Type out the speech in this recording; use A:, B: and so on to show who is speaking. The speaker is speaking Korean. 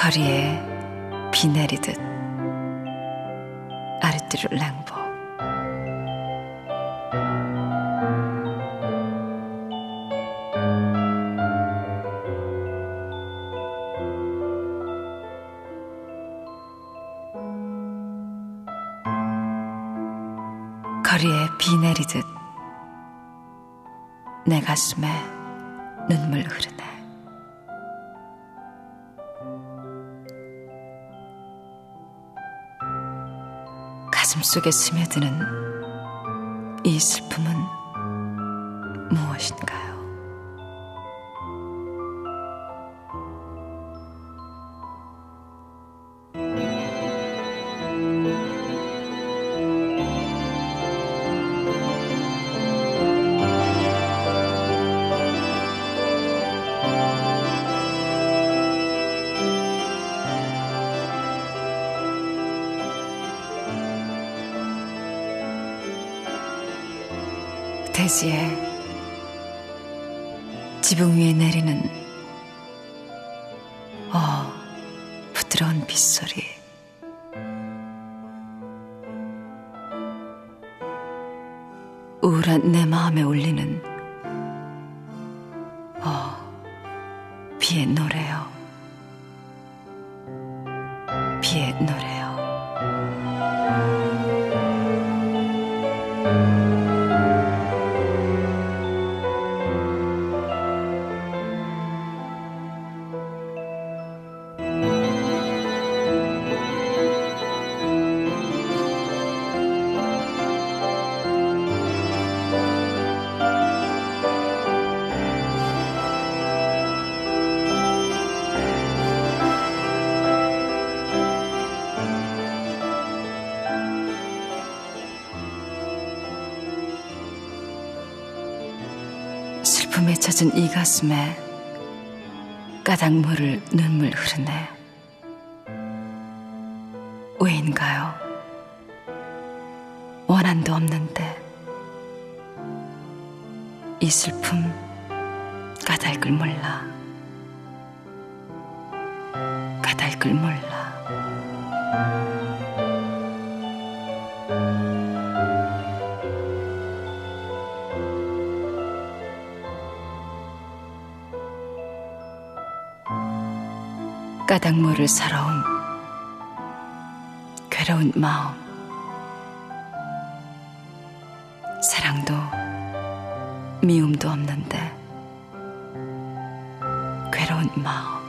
A: 거리에 비 내리듯 아랫뒤를 랭보. 거리에 비 내리듯 내 가슴에 눈물 흐르네. 가슴속에 스며드는 이 슬픔은 무엇인가요? 대지에 지붕 위에 내리는 부드러운 빗소리. 우울한 내 마음에 울리는 비의 노래요. 비의 노래요. 슬픔에 젖은 이 가슴에 까닭 모를 눈물 흐르네. 왜인가요? 원한도 없는데 이 슬픔 까닭을 몰라. 까닭을 몰라. 까닭 모를 서러움, 괴로운 마음, 사랑도 미움도 없는데 괴로운 마음.